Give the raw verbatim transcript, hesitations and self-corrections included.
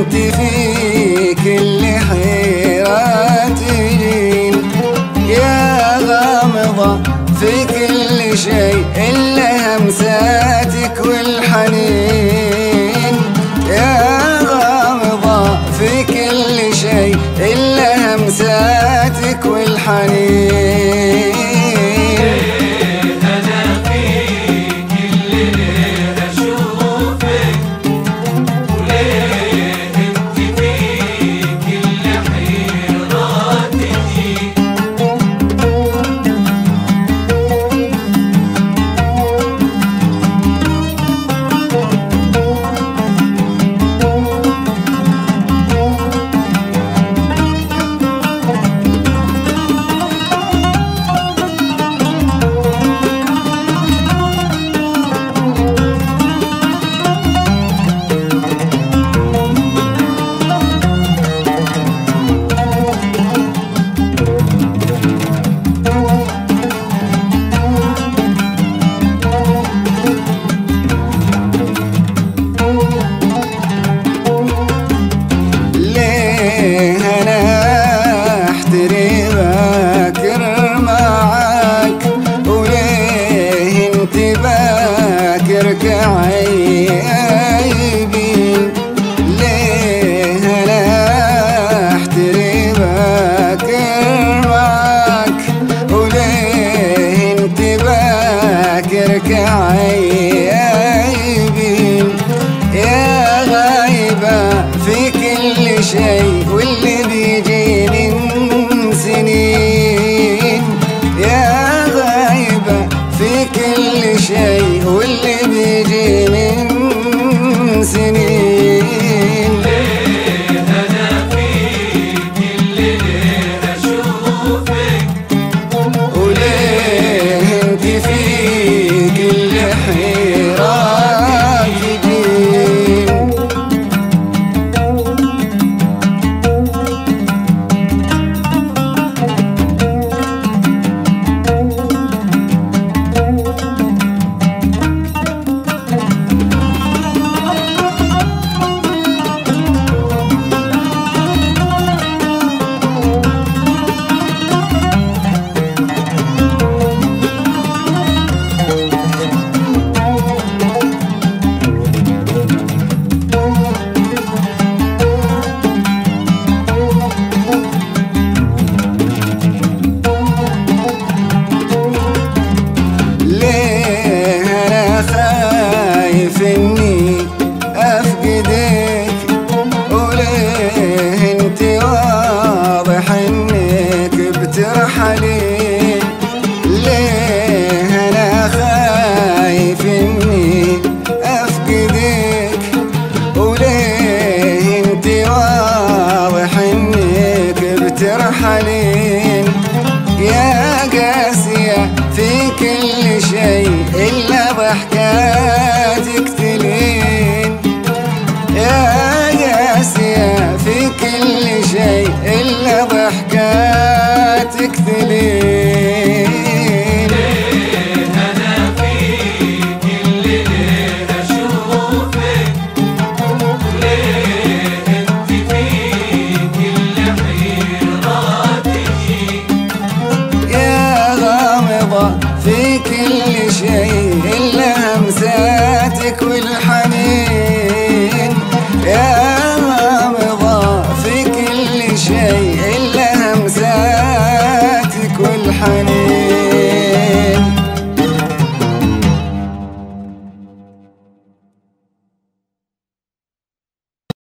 انت في كل حيرة تجين، يا غامضة في كل شيء إلا همساتك والحنين، يا غامضة في كل شيء إلا همساتك والحنين. عيبين ليه انا احتري باكر معاك، وليه انت باكرك عيبين، يا غايبة في كل شيء واللي بيجي من سنين، يا غايبة في كل شيء واللي بيجي من سنين. ليه أنا في كل ليلة أشوفك، وليه انت في كل حيرة تجين. إني أفقدك، وليه انت واضح انك بترحلين، ليه أنا خايف إني أفقدك، وليه انت واضح انك بترحلين، يا قاسية في كل شيء إلا ضحكاتك تلين، يا قاسية في كل شيء إلا ضحكاتك تلين.